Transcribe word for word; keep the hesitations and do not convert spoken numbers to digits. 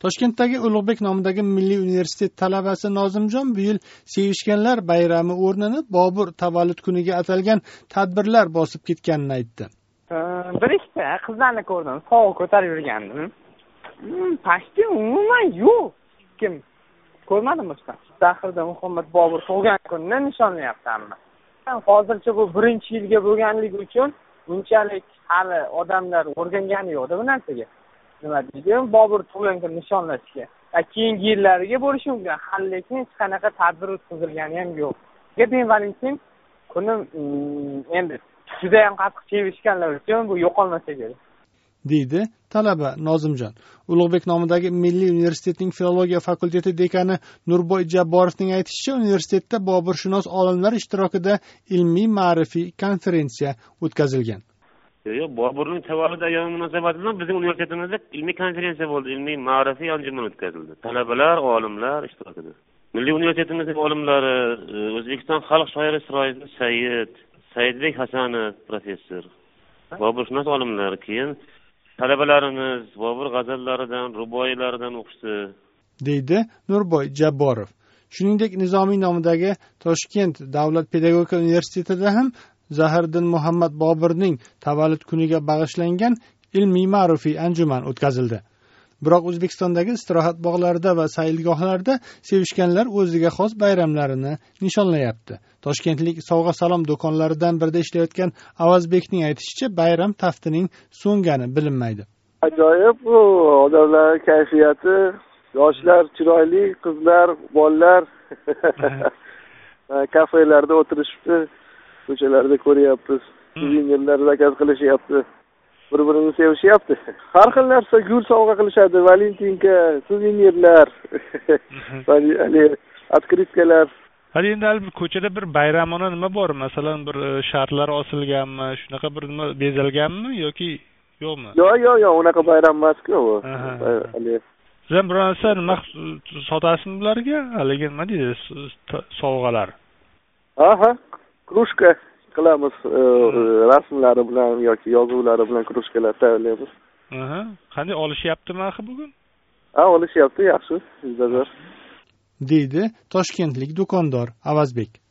Toshkentdagi Ulug'bek nomidagi Milliy universitet talabasi Nozimjon bu yil Sevishganlar bayrami o'rnini Bobur tavallud kuniga atalgan tadbirlar bosib ketganini aytdi. Bir ikkita qizlarni ko'rdim, sovg'a ko'tarib yurgandim. Pastda umuman yo'q. Kim ko'rmadim boshqa. Zaxirda Muhammad Bobur tug'ilgan kunini nishonlayapti hamma. Hozircha bu birinchi yilga bo'lganligi uchun bunchalik hali odamlar o'rgangani yo'q bu narsaga. Nima deydi? Bobur tug'ilgan kunini nishonlashga. Keyingi yillariga bo'lishi mumkin. Hali lekin hech qanaqa tadbir o'tkazilgani ham yo'q. Gen Valentin kuni endi juda ham qattiq sevishganlar uchun bu yo'qolmasa kerak. deydi talaba Nozimjon. Ulug'bek nomidagi Milliy universitetning filologiya fakulteti dekani Nurboy Jabborovning aytishicha, universitetda boburshunos olimlar ishtirokida ilmiy ma'rifiy konferensiya o'tkazilgan. Yo'q, Boburning tavallud ayyomi munosabati bilan bizning universitetimizda ilmiy konferensiya bo'ldi, ilmiy ma'rifiy anjuman o'tkazildi. Talabalar, olimlar ishtirokida. Milliy universitetimizning olimlari O'zbekiston xalq shoiri Isroil Said, Saidbek Hasanov professor, boburshunos olimlar, keyin talabalarimiz Bobur g'azallaridan, ruboiylaridan o'qishdi, deydi Nurboy Jabborov. Shuningdek, Nizomiy nomidagi Toshkent davlat pedagogika universitetida ham Zahiriddin Muhammad Boburning tavallud kuniga bag'ishlangan ilmiy ma'rifiy anjuman o'tkazildi. Biroq O'zbekistondagi istirohat bog'larida va saylgohlarda sevishganlar o'ziga xos bayramlarini nishonlayapti. Toshkentlik sovg'a salom do'konlaridan birida ishlayotgan Avazbekning aytishicha, bayram taftining so'ngani bilinmaydi. Ajoyib bu odamlar kayfiyati, yoshlar chiroyli, qizlar, bolalar kafelarda o'tirishibdi, ko'chalarda ko'ryapmiz, suvenirlar zakaz qilishyapti. Bir-birini sevishyapti. Har xil narsa gul sovg'a qilishadi, valentinka, suvenirlar, hali otkritkalar. Hali endi ko'chada bir bayramona nima bor? Masalan, bir shartlar osilganmi, shunaqa bir nima bezalganmi yoki yo'qmi? Yo'q, yo'q, yo'q, unaqa bayram emas-ku bu. Hali siz ham biror narsa nima sotasizmi bularga? Haligi nima deydi, sovg'alar? Aha, krushka qilamiz, rasmlari bilan yoki yozuvlari bilan krushkalar tayyorlaymiz. Aha, qanday olishyaptimi axir bugun? Ha, olishyapti, yaxshi, yuzda bir. deydi toshkentlik do'kondor Avazbek.